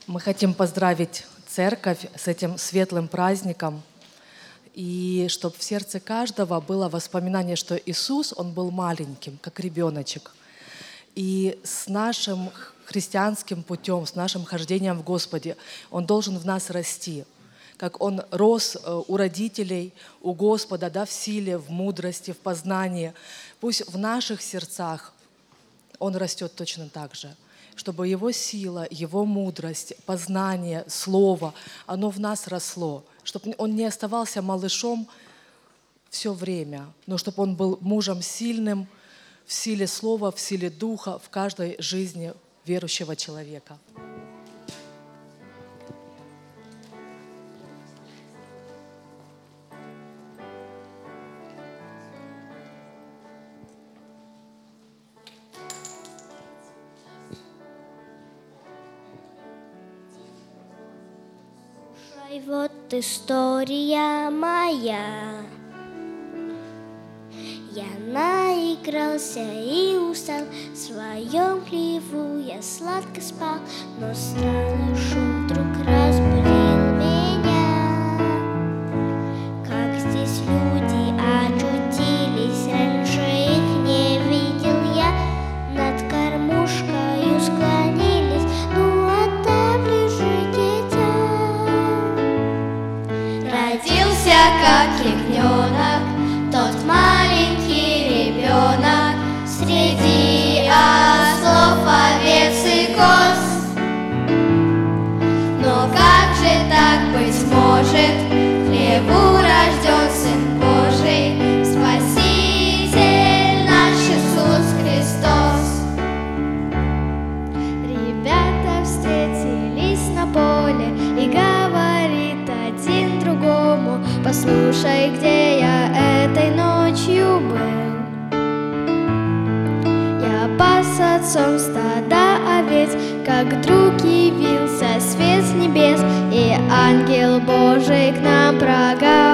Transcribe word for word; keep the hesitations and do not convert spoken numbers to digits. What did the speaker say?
Мы хотим поздравить церковь с этим светлым праздником, и чтобы в сердце каждого было воспоминание, что Иисус, Он был маленьким, как ребеночек. И с нашим христианским путем, с нашим хождением в Господе, Он должен в нас расти, как Он рос у родителей, у Господа, да, в силе, в мудрости, в познании. Пусть в наших сердцах Он растет точно так же, чтобы Его сила, Его мудрость, познание, Слово, оно в нас росло, чтобы Он не оставался малышом все время, но чтобы Он был мужем сильным в силе Слова, в силе Духа, в каждой жизни верующего человека. Вот история моя. Я наигрался и устал, в своем хлеву я сладко спал, но странный шум вдруг разбудил меня. Как здесь люди очутились, раньше их не видел я. Над кормушкою склонились, ну отдай ближе, дитя. Родился как ягненок тот маленький ребенок среди ослов, овец и коз. Но как же так быть может? В хлеву рожден Сын Божий, Спаситель наш Иисус Христос. Ребята встретились на поле, и говорит один другому: послушай, где я этой ночью был. Я пас отцом стада овец, как вдруг явился свет с небес, и ангел Божий к нам прогонял.